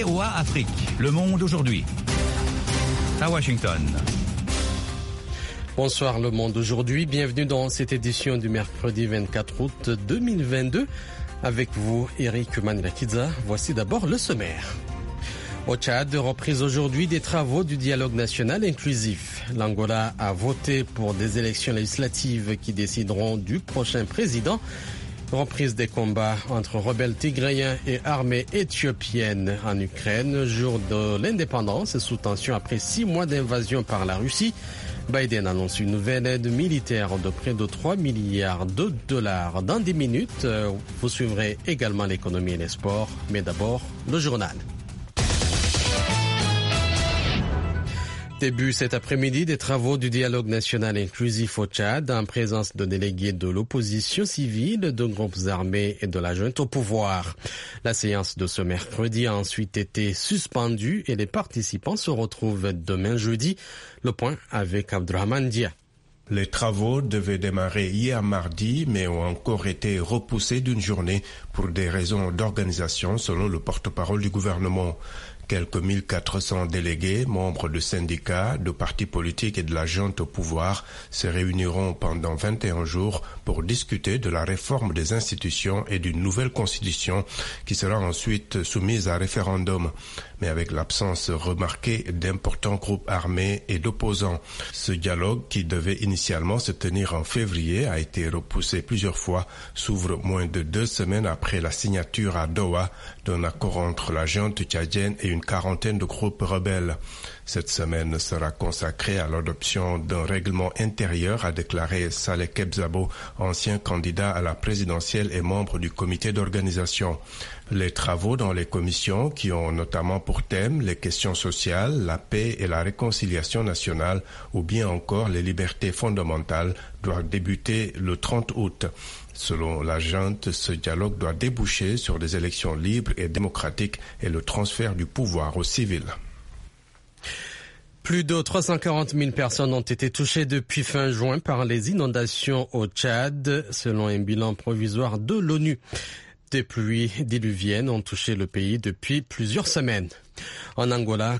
VOA Afrique. Le monde aujourd'hui. À Washington. Bonsoir Le Monde aujourd'hui, bienvenue dans cette édition du mercredi 24 août 2022. Avec vous, Eric Manilakidza, voici d'abord le sommaire. Au Tchad, reprise aujourd'hui des travaux du dialogue national inclusif. L'Angola a voté pour des élections législatives qui décideront du prochain président. Reprise des combats entre rebelles tigréens et armées éthiopiennes en Ukraine, jour de l'indépendance sous tension après 6 mois d'invasion par la Russie. Biden annonce une nouvelle aide militaire de près de 3 milliards de dollars. Dans 10 minutes, vous suivrez également l'économie et les sports, mais d'abord le journal. Début cet après-midi des travaux du dialogue national inclusif au Tchad en présence de délégués de l'opposition civile, de groupes armés et de la junte au pouvoir. La séance de ce mercredi a ensuite été suspendue et les participants se retrouvent demain jeudi. Le point avec Abdrahman Dia. Les travaux devaient démarrer hier mardi, mais ont encore été repoussés d'une journée pour des raisons d'organisation, selon le porte-parole du gouvernement. Quelques 1400 délégués, membres de syndicats, de partis politiques et de la junte au pouvoir se réuniront pendant 21 jours pour discuter de la réforme des institutions et d'une nouvelle constitution qui sera ensuite soumise à référendum, mais avec l'absence remarquée d'importants groupes armés et d'opposants. Ce dialogue, qui devait initialement se tenir en février, a été repoussé plusieurs fois, s'ouvre moins de 2 semaines après la signature à Doha d'un accord entre la junte tchadienne et une quarantaine de groupes rebelles. Cette semaine sera consacrée à l'adoption d'un règlement intérieur, a déclaré Saleh Kebzabo, ancien candidat à la présidentielle et membre du comité d'organisation. Les travaux dans les commissions, qui ont notamment pour thème les questions sociales, la paix et la réconciliation nationale, ou bien encore les libertés fondamentales, doivent débuter le 30 août. Selon la junte, ce dialogue doit déboucher sur des élections libres et démocratiques et le transfert du pouvoir aux civils. Plus de 340 000 personnes ont été touchées depuis fin juin par les inondations au Tchad, selon un bilan provisoire de l'ONU. Des pluies diluviennes ont touché le pays depuis plusieurs semaines. En Angola,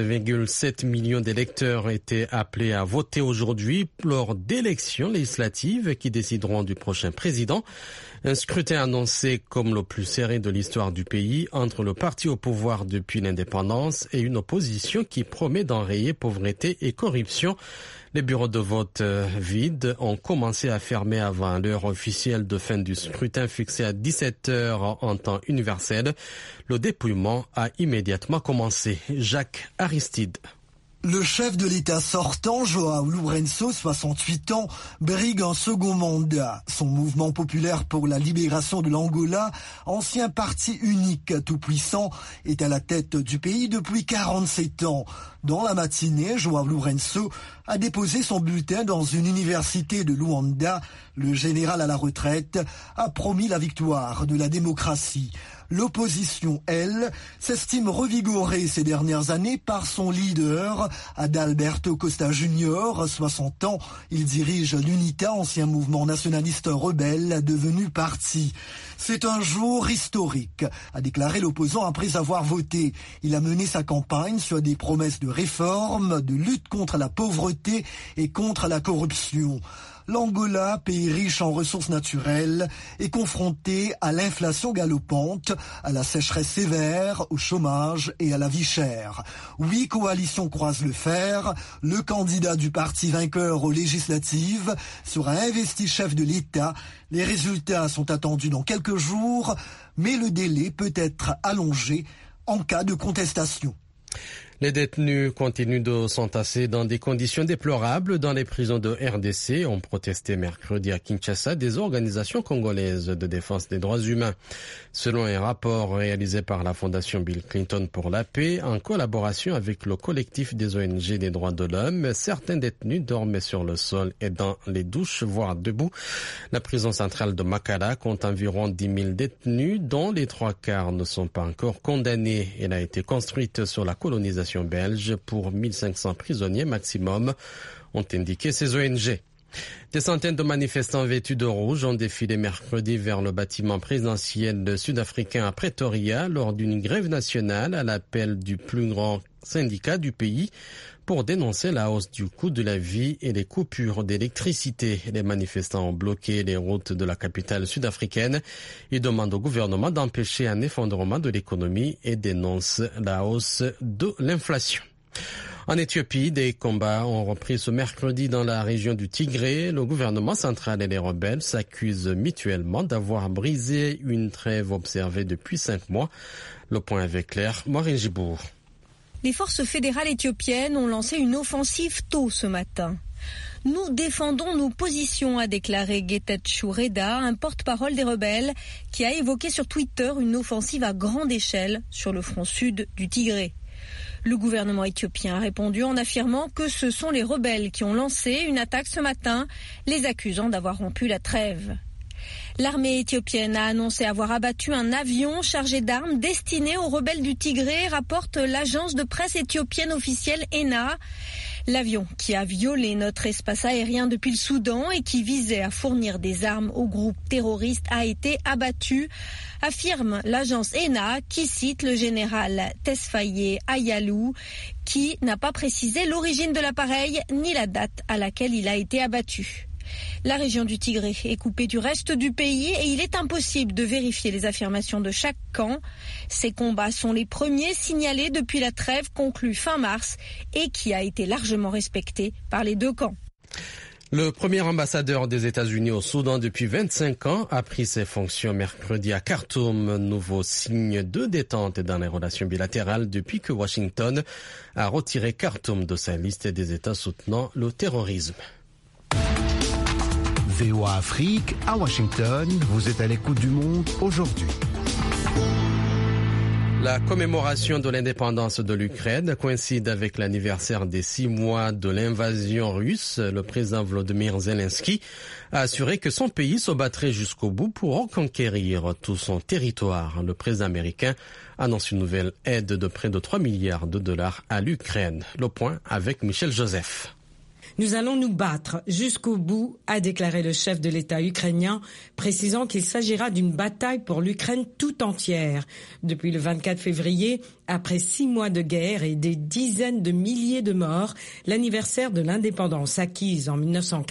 14,7 millions d'électeurs étaient appelés à voter aujourd'hui lors d'élections législatives qui décideront du prochain président. Un scrutin annoncé comme le plus serré de l'histoire du pays entre le parti au pouvoir depuis l'indépendance et une opposition qui promet d'enrayer pauvreté et corruption. Les bureaux de vote vides ont commencé à fermer avant l'heure officielle de fin du scrutin fixée à 17h en temps universel. Le dépouillement a immédiatement commencé. Jacques Aristide. Le chef de l'État sortant, João Lourenço, 68 ans, brigue un second mandat. Son mouvement populaire pour la libération de l'Angola, ancien parti unique tout-puissant, est à la tête du pays depuis 47 ans. Dans la matinée, João Lourenço a déposé son bulletin dans une université de Luanda. Le général à la retraite a promis la victoire de la démocratie. L'opposition, elle, s'estime revigorée ces dernières années par son leader, Adalberto Costa Junior, 60 ans. Il dirige l'UNITA, ancien mouvement nationaliste rebelle devenu parti. C'est un jour historique, a déclaré l'opposant après avoir voté. Il a mené sa campagne sur des promesses de réforme, de lutte contre la pauvreté et contre la corruption. L'Angola, pays riche en ressources naturelles, est confronté à l'inflation galopante, à la sécheresse sévère, au chômage et à la vie chère. 8 coalitions croisent le fer. Le candidat du parti vainqueur aux législatives sera investi chef de l'État. Les résultats sont attendus dans quelques jours, mais le délai peut être allongé en cas de contestation. Les détenus continuent de s'entasser dans des conditions déplorables dans les prisons de RDC, ont protesté mercredi à Kinshasa des organisations congolaises de défense des droits humains. Selon un rapport réalisé par la Fondation Bill Clinton pour la paix, en collaboration avec le collectif des ONG des droits de l'homme, certains détenus dorment sur le sol et dans les douches, voire debout. La prison centrale de Makala compte environ 10 000 détenus, dont les 3/4 ne sont pas encore condamnés. Elle a été construite sur la colonisation belge pour 1500 prisonniers maximum, ont indiqué ces ONG. Des centaines de manifestants vêtus de rouge ont défilé mercredi vers le bâtiment présidentiel sud-africain à Pretoria lors d'une grève nationale à l'appel du plus grand syndicat du pays pour dénoncer la hausse du coût de la vie et les coupures d'électricité. Les manifestants ont bloqué les routes de la capitale sud-africaine. Ils demandent au gouvernement d'empêcher un effondrement de l'économie et dénoncent la hausse de l'inflation. En Éthiopie, des combats ont repris ce mercredi dans la région du Tigré. Le gouvernement central et les rebelles s'accusent mutuellement d'avoir brisé une trêve observée depuis 5 mois. Le point avec Claire Morin-Gibour. Les forces fédérales éthiopiennes ont lancé une offensive tôt ce matin. Nous défendons nos positions, a déclaré Getachew Reda, un porte-parole des rebelles, qui a évoqué sur Twitter une offensive à grande échelle sur le front sud du Tigré. Le gouvernement éthiopien a répondu en affirmant que ce sont les rebelles qui ont lancé une attaque ce matin, les accusant d'avoir rompu la trêve. L'armée éthiopienne a annoncé avoir abattu un avion chargé d'armes destiné aux rebelles du Tigré, rapporte l'agence de presse éthiopienne officielle ENA. L'avion qui a violé notre espace aérien depuis le Soudan et qui visait à fournir des armes aux groupes terroristes a été abattu, affirme l'agence ENA qui cite le général Tesfaye Ayalou qui n'a pas précisé l'origine de l'appareil ni la date à laquelle il a été abattu. La région du Tigré est coupée du reste du pays et il est impossible de vérifier les affirmations de chaque camp. Ces combats sont les premiers signalés depuis la trêve conclue fin mars et qui a été largement respectée par les deux camps. Le premier ambassadeur des États-Unis au Soudan depuis 25 ans a pris ses fonctions mercredi à Khartoum, nouveau signe de détente dans les relations bilatérales depuis que Washington a retiré Khartoum de sa liste des États soutenant le terrorisme. VOA Afrique, à Washington, vous êtes à l'écoute du monde aujourd'hui. La commémoration de l'indépendance de l'Ukraine coïncide avec l'anniversaire des 6 mois de l'invasion russe. Le président Volodymyr Zelensky a assuré que son pays se battrait jusqu'au bout pour reconquérir tout son territoire. Le président américain annonce une nouvelle aide de près de 3 milliards de dollars à l'Ukraine. Le point avec Michel Joseph. Nous allons nous battre jusqu'au bout, a déclaré le chef de l'État ukrainien, précisant qu'il s'agira d'une bataille pour l'Ukraine tout entière. Depuis le 24 février, après 6 mois de guerre et des dizaines de milliers de morts, l'anniversaire de l'indépendance acquise en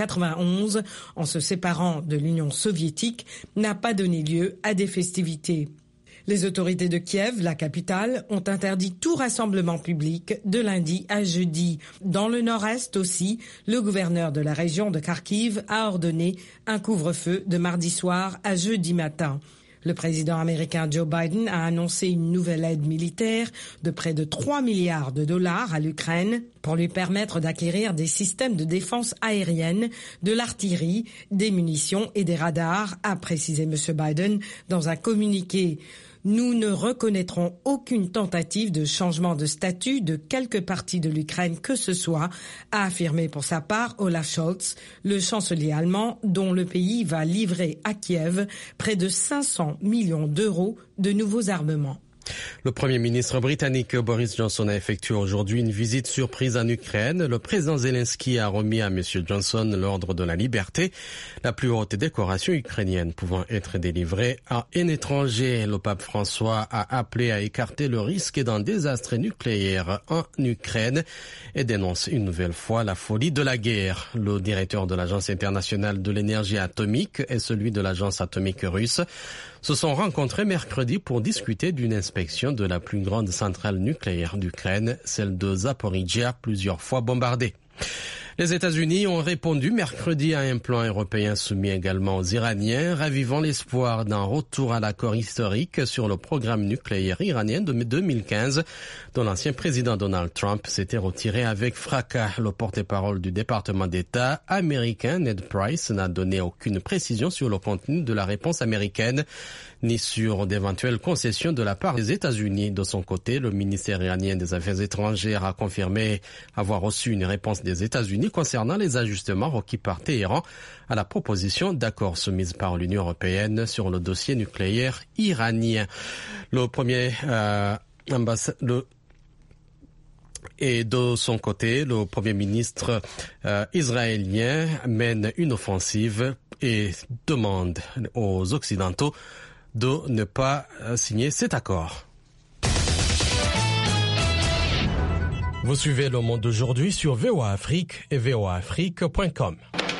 1991, en se séparant de l'Union soviétique, n'a pas donné lieu à des festivités. Les autorités de Kiev, la capitale, ont interdit tout rassemblement public de lundi à jeudi. Dans le nord-est aussi, le gouverneur de la région de Kharkiv a ordonné un couvre-feu de mardi soir à jeudi matin. Le président américain Joe Biden a annoncé une nouvelle aide militaire de près de 3 milliards de dollars à l'Ukraine pour lui permettre d'acquérir des systèmes de défense aérienne, de l'artillerie, des munitions et des radars, a précisé M. Biden dans un communiqué. Nous ne reconnaîtrons aucune tentative de changement de statut de quelque partie de l'Ukraine que ce soit, a affirmé pour sa part Olaf Scholz, le chancelier allemand, dont le pays va livrer à Kiev près de 500 millions d'euros de nouveaux armements. Le Premier ministre britannique Boris Johnson a effectué aujourd'hui une visite surprise en Ukraine. Le président Zelensky a remis à M. Johnson l'ordre de la liberté, la plus haute décoration ukrainienne pouvant être délivrée à un étranger. Le pape François a appelé à écarter le risque d'un désastre nucléaire en Ukraine et dénonce une nouvelle fois la folie de la guerre. Le directeur de l'Agence internationale de l'énergie atomique et celui de l'Agence atomique russe se sont rencontrés mercredi pour discuter d'une inspection de la plus grande centrale nucléaire d'Ukraine, celle de Zaporizhzhia, plusieurs fois bombardée. Les États-Unis ont répondu mercredi à un plan européen soumis également aux Iraniens, ravivant l'espoir d'un retour à l'accord historique sur le programme nucléaire iranien de 2015, dont l'ancien président Donald Trump s'était retiré avec fracas. Le porte-parole du département d'État américain, Ned Price, n'a donné aucune précision sur le contenu de la réponse américaine, ni sur d'éventuelles concessions de la part des États-Unis. De son côté, le ministère iranien des Affaires étrangères a confirmé avoir reçu une réponse des États-Unis concernant les ajustements requis par Téhéran à la proposition d'accord soumise par l'Union européenne sur le dossier nucléaire iranien. Et de son côté, le Premier ministre israélien mène une offensive et demande aux Occidentaux de ne pas signer cet accord. Vous suivez Le Monde d'aujourd'hui sur VOA Afrique et voaafrique.com.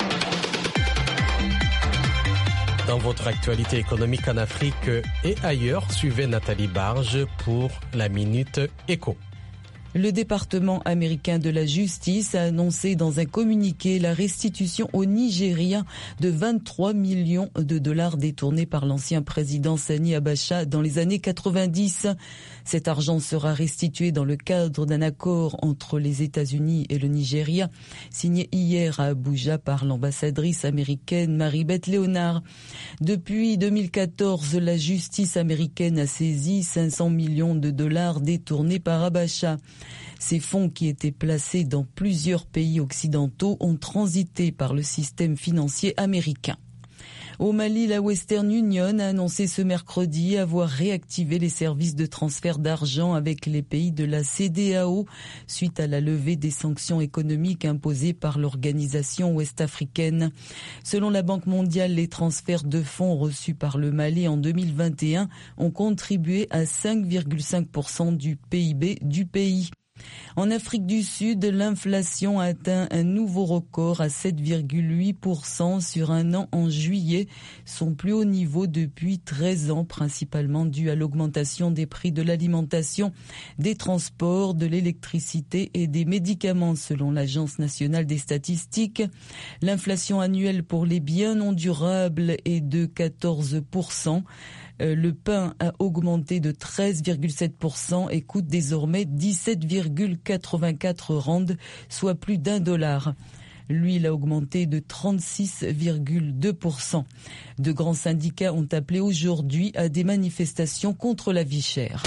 Dans votre actualité économique en Afrique et ailleurs, suivez Nathalie Barge pour la Minute Éco. Le département américain de la justice a annoncé dans un communiqué la restitution au Nigeria de 23 millions de dollars détournés par l'ancien président Sani Abacha dans les années 90. Cet argent sera restitué dans le cadre d'un accord entre les États-Unis et le Nigeria, signé hier à Abuja par l'ambassadrice américaine Maribeth Léonard. Depuis 2014, la justice américaine a saisi 500 millions de dollars détournés par Abacha. Ces fonds qui étaient placés dans plusieurs pays occidentaux ont transité par le système financier américain. Au Mali, la Western Union a annoncé ce mercredi avoir réactivé les services de transfert d'argent avec les pays de la CEDEAO suite à la levée des sanctions économiques imposées par l'organisation ouest-africaine. Selon la Banque mondiale, les transferts de fonds reçus par le Mali en 2021 ont contribué à 5,5% du PIB du pays. En Afrique du Sud, l'inflation a atteint un nouveau record à 7,8% sur un an en juillet, son plus haut niveau depuis 13 ans, principalement dû à l'augmentation des prix de l'alimentation, des transports, de l'électricité et des médicaments, selon l'Agence nationale des statistiques. L'inflation annuelle pour les biens non durables est de 14%. Le pain a augmenté de 13,7% et coûte désormais 17,84 rand, soit plus d'$1. L'huile a augmenté de 36,2%. De grands syndicats ont appelé aujourd'hui à des manifestations contre la vie chère.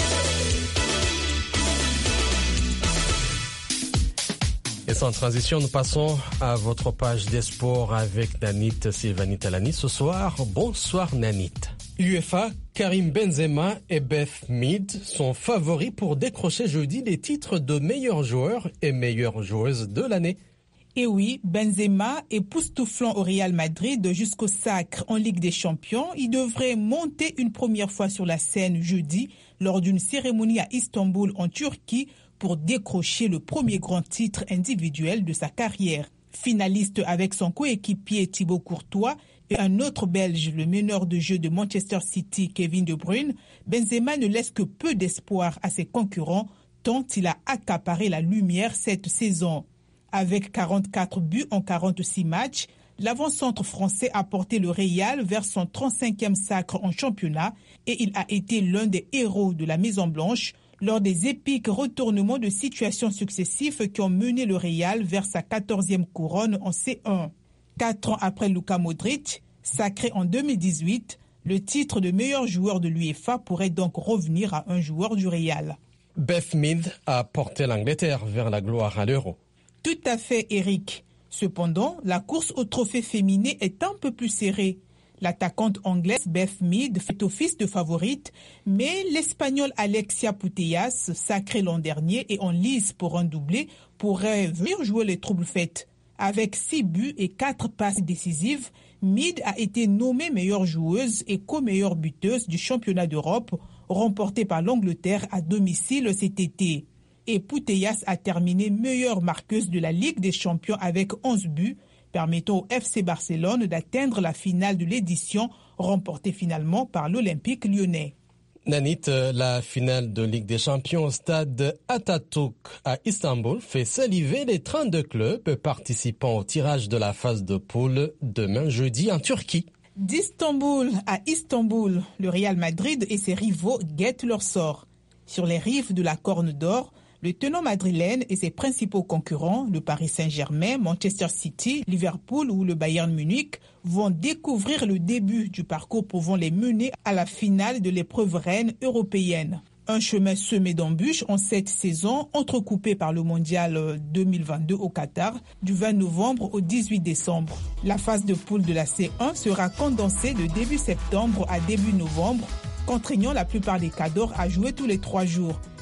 Et sans transition, nous passons à votre page des sports avec Nanit Sylvanie Talani ce soir. Bonsoir Nanit. L'UEFA, Karim Benzema et Beth Mead sont favoris pour décrocher jeudi les titres de meilleurs joueurs et meilleures joueuses de l'année. Et oui, Benzema, époustouflant au Real Madrid jusqu'au sacre en Ligue des Champions, il devrait monter une première fois sur la scène jeudi lors d'une cérémonie à Istanbul en Turquie pour décrocher le premier grand titre individuel de sa carrière. Finaliste avec son coéquipier Thibaut Courtois et un autre Belge, le meneur de jeu de Manchester City, Kevin De Bruyne, Benzema ne laisse que peu d'espoir à ses concurrents tant il a accaparé la lumière cette saison. Avec 44 buts en 46 matchs, l'avant-centre français a porté le Real vers son 35e sacre en championnat et il a été l'un des héros de la Maison-Blanche lors des épiques retournements de situations successifs qui ont mené le Real vers sa 14e couronne en C1. 4 ans après Luka Modric, sacré en 2018, le titre de meilleur joueur de l'UEFA pourrait donc revenir à un joueur du Real. Beth Mead a porté l'Angleterre vers la gloire à l'Euro. Tout à fait, Eric. Cependant, la course au trophée féminin est un peu plus serrée. L'attaquante anglaise Beth Mead fait office de favorite, mais l'Espagnole Alexia Putellas, sacrée l'an dernier et en lice pour un doublé, pourrait venir jouer les troubles faites. Avec 6 buts et 4 passes décisives, Mead a été nommée meilleure joueuse et co-meilleure buteuse du championnat d'Europe, remporté par l'Angleterre à domicile cet été. Et Putellas a terminé meilleure marqueuse de la Ligue des Champions avec 11 buts, permettant au FC Barcelone d'atteindre la finale de l'édition, remportée finalement par l'Olympique lyonnais. Nanit, la finale de Ligue des Champions au stade Atatürk à Istanbul fait saliver les 32 clubs participant au tirage de la phase de poule demain jeudi en Turquie. D'Istanbul à Istanbul, le Real Madrid et ses rivaux guettent leur sort. Sur les rives de la Corne d'Or, le tenant madrilène et ses principaux concurrents, le Paris Saint-Germain, Manchester City, Liverpool ou le Bayern Munich, vont découvrir le début du parcours pouvant les mener à la finale de l'épreuve reine européenne. Un chemin semé d'embûches en cette saison, entrecoupé par le mondial 2022 au Qatar, du 20 novembre au 18 décembre. La phase de poule de la C1 sera condensée de début septembre à début novembre, contraignant la plupart des cadors à jouer tous les 3 jours.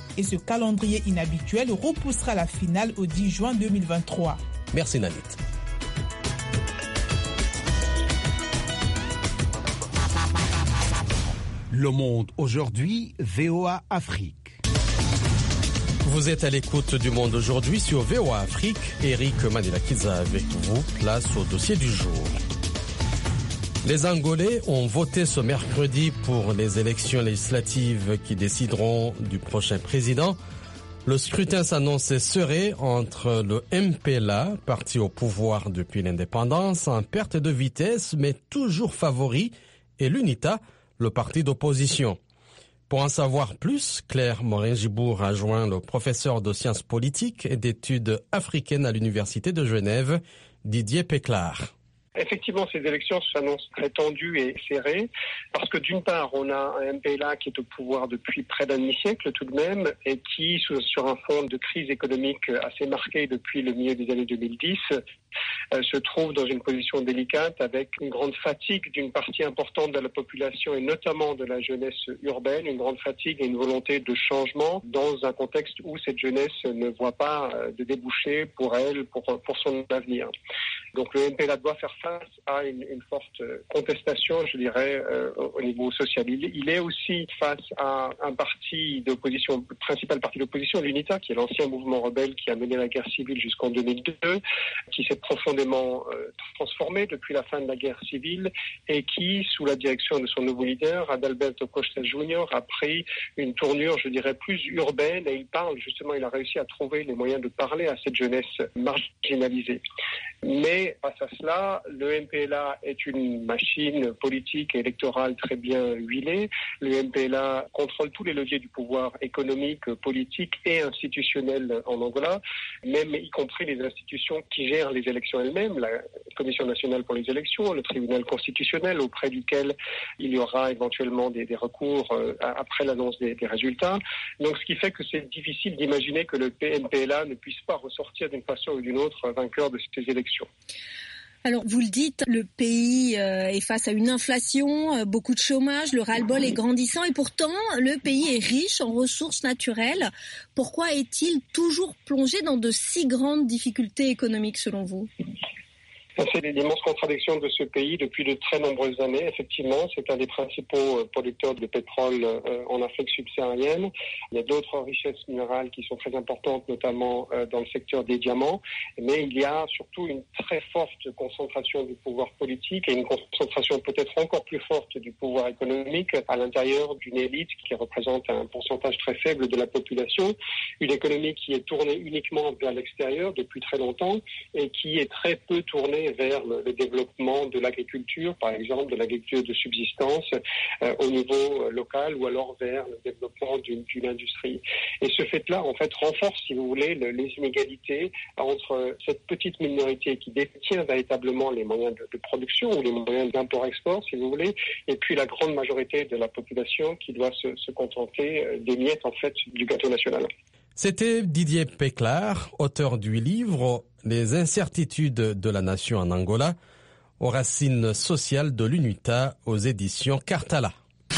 et ce calendrier inhabituel repoussera la finale au 10 juin 2023. Merci Nanit. Le Monde aujourd'hui, VOA Afrique. Vous êtes à l'écoute du Monde aujourd'hui sur VOA Afrique. Eric Manila-Kiza avec vous. Place au dossier du jour. Les Angolais ont voté ce mercredi pour les élections législatives qui décideront du prochain président. Le scrutin s'annonçait serré entre le MPLA, parti au pouvoir depuis l'indépendance, en perte de vitesse mais toujours favori, et l'UNITA, le parti d'opposition. Pour en savoir plus, Claire Morin-Gibour a joint le professeur de sciences politiques et d'études africaines à l'Université de Genève, Didier Péclard. Effectivement, ces élections s'annoncent très tendues et serrées parce que d'une part, on a un MPLA qui est au pouvoir depuis près d'un demi-siècle tout de même et qui, sur un fond de crise économique assez marquée depuis le milieu des années 2010, se trouve dans une position délicate avec une grande fatigue d'une partie importante de la population et notamment de la jeunesse urbaine, une grande fatigue et une volonté de changement dans un contexte où cette jeunesse ne voit pas de débouchés pour elle, pour son avenir. Donc le MPLA doit faire face à une forte contestation, je dirais, au niveau social. Il est aussi face à un parti d'opposition, le principal parti d'opposition, l'UNITA, qui est l'ancien mouvement rebelle qui a mené la guerre civile jusqu'en 2002, qui s'est profondément transformé depuis la fin de la guerre civile et qui, sous la direction de son nouveau leader, Adalberto Costa Jr., a pris une tournure, je dirais, plus urbaine et il a réussi à trouver les moyens de parler à cette jeunesse marginalisée. Mais face à cela, le MPLA est une machine politique et électorale très bien huilée. Le MPLA contrôle tous les leviers du pouvoir économique, politique et institutionnel en Angola, même y compris les institutions qui gèrent les élections elles-mêmes, la Commission nationale pour les élections, le tribunal constitutionnel auprès duquel il y aura éventuellement des recours après l'annonce des résultats. Donc ce qui fait que c'est difficile d'imaginer que le MPLA ne puisse pas ressortir d'une façon ou d'une autre vainqueur de ces élections. Alors, vous le dites, le pays est face à une inflation, beaucoup de chômage, le ras-le-bol est grandissant et pourtant, le pays est riche en ressources naturelles. Pourquoi est-il toujours plongé dans de si grandes difficultés économiques selon vous ? C'est l'immense contradiction de ce pays depuis de très nombreuses années. Effectivement, c'est un des principaux producteurs de pétrole en Afrique subsaharienne. Il y a d'autres richesses minérales qui sont très importantes, notamment dans le secteur des diamants. Mais il y a surtout une très forte concentration du pouvoir politique et une concentration peut-être encore plus forte du pouvoir économique à l'intérieur d'une élite qui représente un pourcentage très faible de la population. Une économie qui est tournée uniquement vers l'extérieur depuis très longtemps et qui est très peu tournée vers le développement de l'agriculture, par exemple, de l'agriculture de subsistance au niveau local ou alors vers le développement d'une industrie. Et ce fait-là, en fait, renforce, si vous voulez, les inégalités entre cette petite minorité qui détient véritablement les moyens de production ou les moyens d'import-export, si vous voulez, et puis la grande majorité de la population qui doit se contenter des miettes, en fait, du gâteau national. C'était Didier Péclard, auteur du livre « Les incertitudes de la nation en Angola » aux racines sociales de l'UNITA aux éditions Cartala.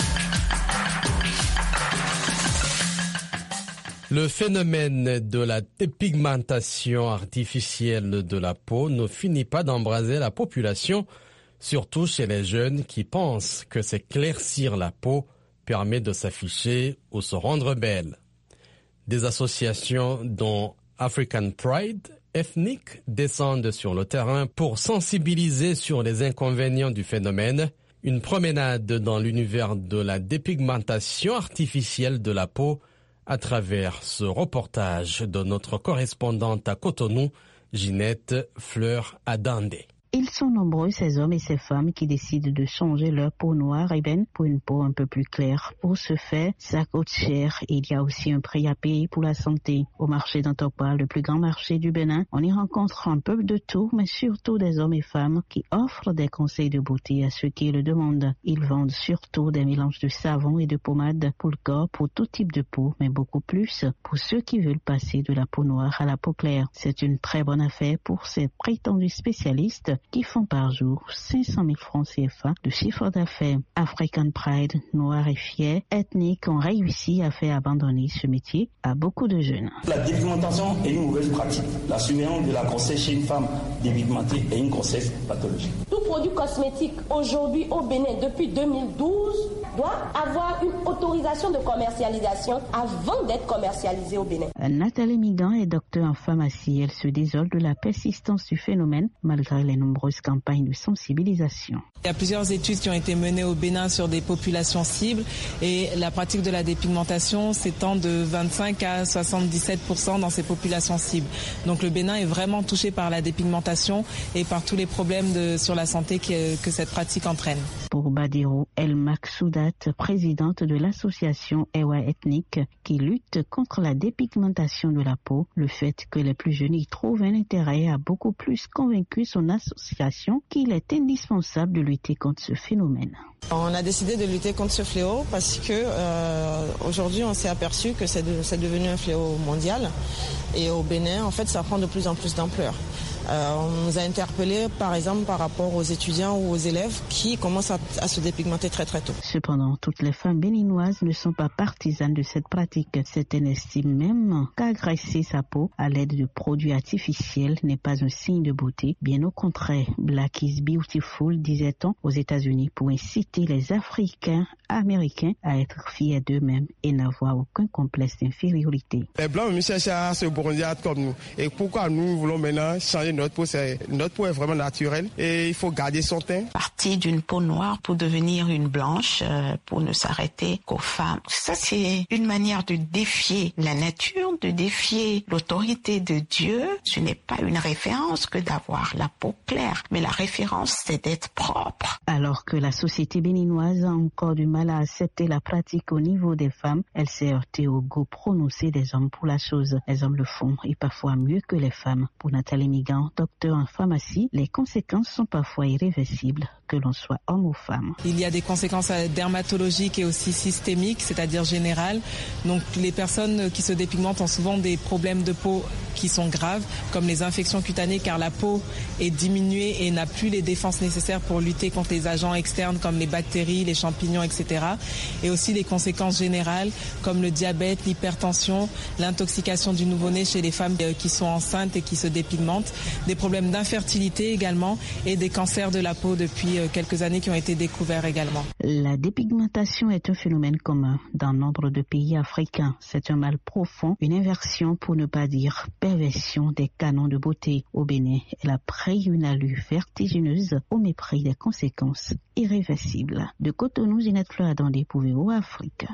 Le phénomène de la dépigmentation artificielle de la peau ne finit pas d'embraser la population, surtout chez les jeunes qui pensent que s'éclaircir la peau permet de s'afficher ou se rendre belle. Des associations dont African Pride Ethnic descendent sur le terrain pour sensibiliser sur les inconvénients du phénomène. Une promenade dans l'univers de la dépigmentation artificielle de la peau à travers ce reportage de notre correspondante à Cotonou, Ginette Fleur-Adande. Ils sont nombreux, ces hommes et ces femmes qui décident de changer leur peau noire ébène pour une peau un peu plus claire. Pour ce faire, ça coûte cher et il y a aussi un prix à payer pour la santé. Au marché d'Antokwa, le plus grand marché du Bénin, on y rencontre un peu de tout, mais surtout des hommes et femmes qui offrent des conseils de beauté à ceux qui le demandent. Ils vendent surtout des mélanges de savon et de pommade pour le corps, pour tout type de peau, mais beaucoup plus pour ceux qui veulent passer de la peau noire à la peau claire. C'est une très bonne affaire pour ces prétendus spécialistes qui font par jour 500 000 francs CFA de chiffre d'affaires. African Pride, Noir et Fier, ethniques ont réussi à faire abandonner ce métier à beaucoup de jeunes. La dépigmentation est une mauvaise pratique. La surveillance de la grossesse chez une femme dépigmentée est une grossesse pathologique. Tout produit cosmétique aujourd'hui au Bénin depuis 2012 doit avoir une autorisation de commercialisation avant d'être commercialisé au Bénin. Nathalie Migan est docteure en pharmacie. Elle se désole de la persistance du phénomène malgré les nombreuses campagnes de sensibilisation. Il y a plusieurs études qui ont été menées au Bénin sur des populations cibles et la pratique de la dépigmentation s'étend de 25 à 77% dans ces populations cibles. Donc le Bénin est vraiment touché par la dépigmentation et par tous les problèmes sur la santé que cette pratique entraîne. Pour Badiro El Maksoudat, présidente de l'association Ewa Ethnique qui lutte contre la dépigmentation de la peau, le fait que les plus jeunes y trouvent un intérêt a beaucoup plus convaincu son association qu'il est indispensable de lutter contre ce phénomène. On a décidé de lutter contre ce fléau parce que aujourd'hui on s'est aperçu que c'est devenu un fléau mondial et au Bénin en fait ça prend de plus en plus d'ampleur. On nous a interpellés par exemple par rapport aux étudiants ou aux élèves qui commencent à se dépigmenter très très tôt. Cependant, toutes les femmes béninoises ne sont pas partisanes de cette pratique. Certaines estiment même qu'agresser sa peau à l'aide de produits artificiels n'est pas un signe de beauté. Bien au contraire, Black is beautiful, disait-on aux États-Unis pour inciter les Africains américains à être fiers d'eux-mêmes et n'avoir aucun complexe d'infériorité. Les Blancs cherchent à se bronzer comme nous. Et pourquoi nous voulons maintenant changer notre peau? Notre peau est vraiment naturelle et il faut garder son teint. Partir d'une peau noire pour devenir une blanche, pour ne s'arrêter qu'aux femmes. Ça, c'est une manière de défier la nature, de défier l'autorité de Dieu. Ce n'est pas une référence que d'avoir la peau claire, mais la référence, c'est d'être propre. Alors que la société béninoise a encore du mal à accepter la pratique au niveau des femmes, elle s'est heurtée au goût prononcé des hommes pour la chose. Les hommes le font et parfois mieux que les femmes. Pour Nathalie Migan, docteur en pharmacie, les conséquences sont parfois irréversibles, que l'on soit homme ou femme. Il y a des conséquences dermatologiques et aussi systémiques, c'est-à-dire générales. Donc les personnes qui se dépigmentent ont souvent des problèmes de peau qui sont graves, comme les infections cutanées, car la peau est diminuée et n'a plus les défenses nécessaires pour lutter contre les agents externes comme les bactéries, les champignons, etc. Et aussi les conséquences générales comme le diabète, l'hypertension, l'intoxication du nouveau-né chez les femmes qui sont enceintes et qui se dépigmentent, des problèmes d'infertilité également et des cancers de la peau depuis quelques années qui ont été découverts également. La dépigmentation est un phénomène commun dans nombre de pays africains. C'est un mal profond, une inversion pour ne pas dire perversion des canons de beauté. Au Bénin, elle a pris une allure vertigineuse au mépris des conséquences irréversibles. De Cotonou, Ginette Fleur Adandé pour VOA Afrique.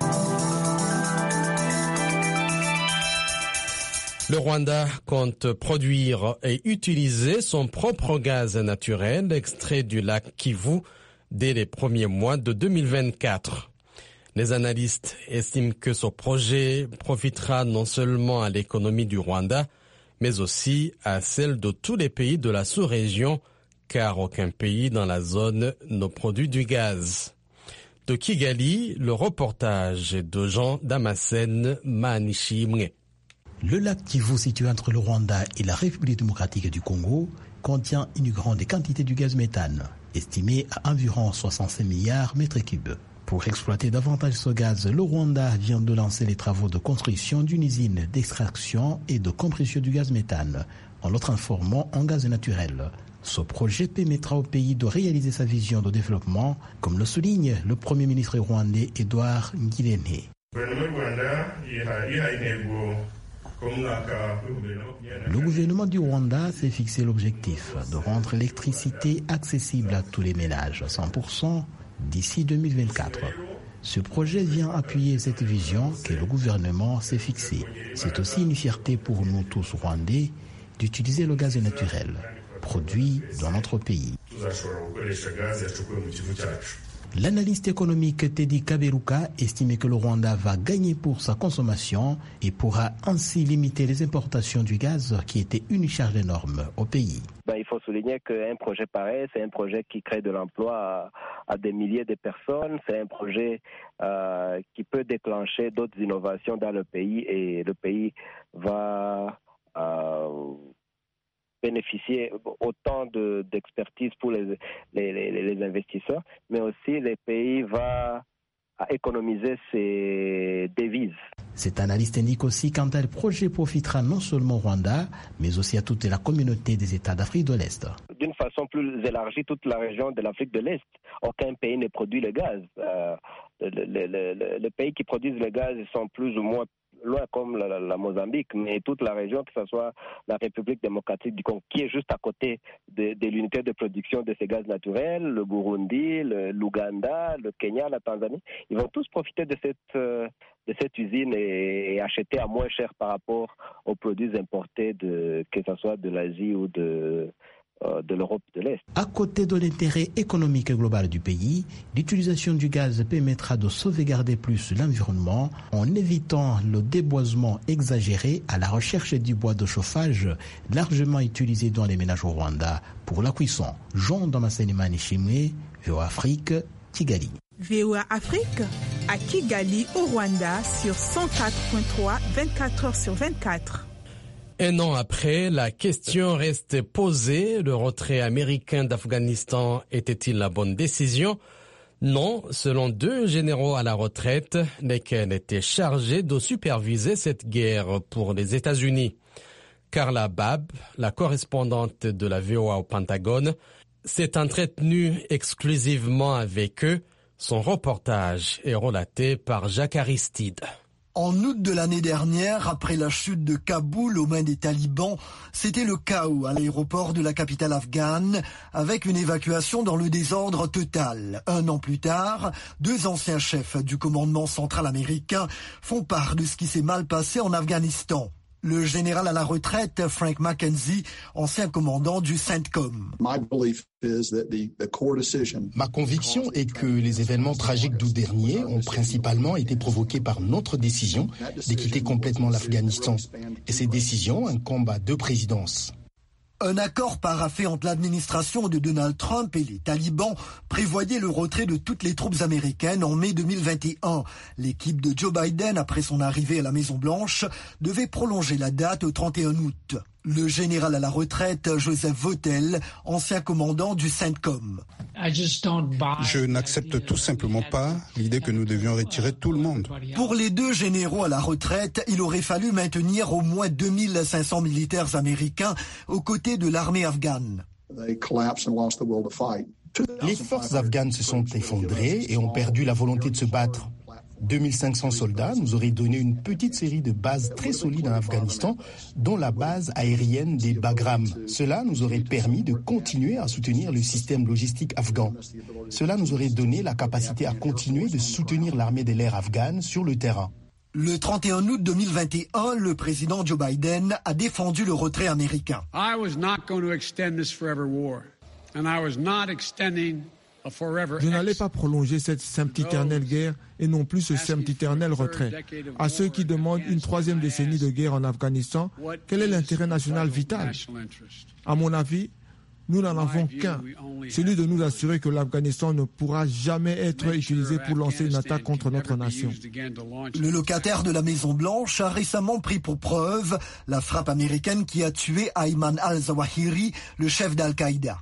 Le Rwanda compte produire et utiliser son propre gaz naturel extrait du lac Kivu dès les premiers mois de 2024. Les analystes estiment que ce projet profitera non seulement à l'économie du Rwanda, mais aussi à celle de tous les pays de la sous-région, car aucun pays dans la zone ne produit du gaz. De Kigali, le reportage de Jean Damascène Manishimwe. Le lac Kivu, situé entre le Rwanda et la République démocratique du Congo, contient une grande quantité de gaz méthane, estimée à environ 65 milliards mètres cubes. Pour exploiter davantage ce gaz, le Rwanda vient de lancer les travaux de construction d'une usine d'extraction et de compression du gaz méthane, en le transformant en gaz naturel. Ce projet permettra au pays de réaliser sa vision de développement, comme le souligne le Premier ministre rwandais Edouard Ngirente. Le gouvernement du Rwanda s'est fixé l'objectif de rendre l'électricité accessible à tous les ménages, 100%, d'ici 2024. Ce projet vient appuyer cette vision que le gouvernement s'est fixée. C'est aussi une fierté pour nous tous Rwandais d'utiliser le gaz naturel, produit dans notre pays. L'analyste économique Teddy Kaberuka estime que le Rwanda va gagner pour sa consommation et pourra ainsi limiter les importations du gaz qui était une charge énorme au pays. Il faut souligner qu'un projet pareil, c'est un projet qui crée de l'emploi à des milliers de personnes. C'est un projet qui peut déclencher d'autres innovations dans le pays et le pays va bénéficier autant d'expertise pour les investisseurs, mais aussi le pays va économiser ses devises. Cet analyste indique aussi qu'un tel projet profitera non seulement au Rwanda, mais aussi à toute la communauté des États d'Afrique de l'Est. D'une façon plus élargie, toute la région de l'Afrique de l'Est. Aucun pays ne produit le gaz. Les pays qui produisent le gaz sont plus ou moins loin comme la Mozambique, mais toute la région, que ce soit la République démocratique du Congo, qui est juste à côté de l'unité de production de ces gaz naturels, le Burundi, l'Ouganda, le Kenya, la Tanzanie, ils vont tous profiter de cette usine et acheter à moins cher par rapport aux produits importés, que ce soit de l'Asie ou de l'Europe de l'Est. À côté de l'intérêt économique global du pays, l'utilisation du gaz permettra de sauvegarder plus l'environnement en évitant le déboisement exagéré à la recherche du bois de chauffage largement utilisé dans les ménages au Rwanda pour la cuisson. Jean Damascene Chimwe, VOA Afrique, Kigali. VOA Afrique à Kigali au Rwanda sur 104.3, 24 heures sur 24. Un an après, la question reste posée. Le retrait américain d'Afghanistan était-il la bonne décision? Non, selon 2 généraux à la retraite, lesquels étaient chargés de superviser cette guerre pour les États-Unis. Carla Babb, la correspondante de la VOA au Pentagone, s'est entretenue exclusivement avec eux. Son reportage est relaté par Jacques Aristide. En août de l'année dernière, après la chute de Kaboul aux mains des talibans, c'était le chaos à l'aéroport de la capitale afghane, avec une évacuation dans le désordre total. 1 an plus tard, 2 anciens chefs du commandement central américain font part de ce qui s'est mal passé en Afghanistan. Le général à la retraite, Frank McKenzie, ancien commandant du CENTCOM. Ma conviction est que les événements tragiques d'août dernier ont principalement été provoqués par notre décision de quitter complètement l'Afghanistan. Et ces décisions incombent à 2 présidences. Un accord paraphé entre l'administration de Donald Trump et les talibans prévoyait le retrait de toutes les troupes américaines en mai 2021. L'équipe de Joe Biden, après son arrivée à la Maison-Blanche, devait prolonger la date au 31 août. Le général à la retraite, Joseph Votel, ancien commandant du CENTCOM. Je n'accepte tout simplement pas l'idée que nous devions retirer tout le monde. Pour les 2 généraux à la retraite, il aurait fallu maintenir au moins 2500 militaires américains aux côtés de l'armée afghane. Les forces afghanes se sont effondrées et ont perdu la volonté de se battre. 2500 soldats nous auraient donné une petite série de bases très solides en Afghanistan, dont la base aérienne des Bagram. Cela nous aurait permis de continuer à soutenir le système logistique afghan. Cela nous aurait donné la capacité à continuer de soutenir l'armée de l'air afghane sur le terrain. Le 31 août 2021, le président Joe Biden a défendu le retrait américain. Je n'allais pas prolonger cette sempiternelle guerre et non plus ce sempiternel retrait. À ceux qui demandent une 3e décennie de guerre en Afghanistan, quel est l'intérêt national vital? À mon avis, nous n'en avons qu'un, celui de nous assurer que l'Afghanistan ne pourra jamais être utilisé pour lancer une attaque contre notre nation. Le locataire de la Maison-Blanche a récemment pris pour preuve la frappe américaine qui a tué Ayman al-Zawahiri, le chef d'Al-Qaïda.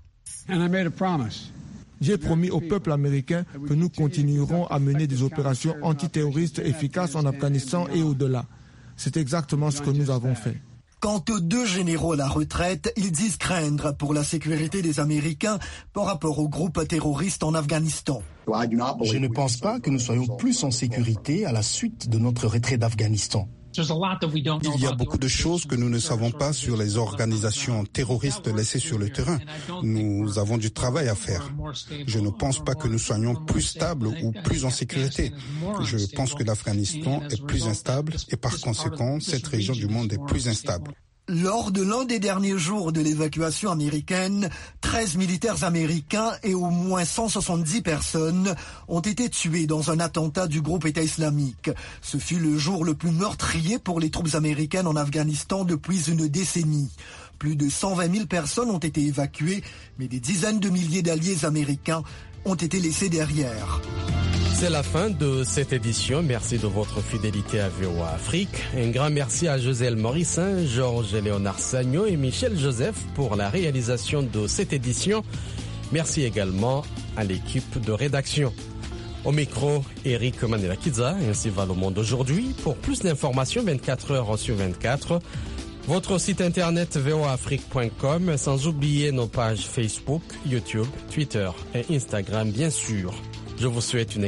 J'ai promis au peuple américain que nous continuerons à mener des opérations antiterroristes efficaces en Afghanistan et au-delà. C'est exactement ce que nous avons fait. Quant aux 2 généraux à la retraite, ils disent craindre pour la sécurité des Américains par rapport aux groupes terroristes en Afghanistan. Je ne pense pas que nous soyons plus en sécurité à la suite de notre retrait d'Afghanistan. Il y a beaucoup de choses que nous ne savons pas sur les organisations terroristes laissées sur le terrain. Nous avons du travail à faire. Je ne pense pas que nous soyons plus stables ou plus en sécurité. Je pense que l'Afghanistan est plus instable et par conséquent, cette région du monde est plus instable. Lors de l'un des derniers jours de l'évacuation américaine, 13 militaires américains et au moins 170 personnes ont été tués dans un attentat du groupe État islamique. Ce fut le jour le plus meurtrier pour les troupes américaines en Afghanistan depuis une décennie. Plus de 120 000 personnes ont été évacuées, mais des dizaines de milliers d'alliés américains ont été laissés derrière. C'est la fin de cette édition. Merci de votre fidélité à VOA Afrique. Un grand merci à Joselle Morissin, Georges Léonard Sagno et Michel Joseph pour la réalisation de cette édition. Merci également à l'équipe de rédaction. Au micro, Eric Manela-Kiza, ainsi va le monde aujourd'hui. Pour plus d'informations, 24 heures sur 24, votre site internet voaafrique.com, sans oublier nos pages Facebook, YouTube, Twitter et Instagram, bien sûr. Je vous souhaite une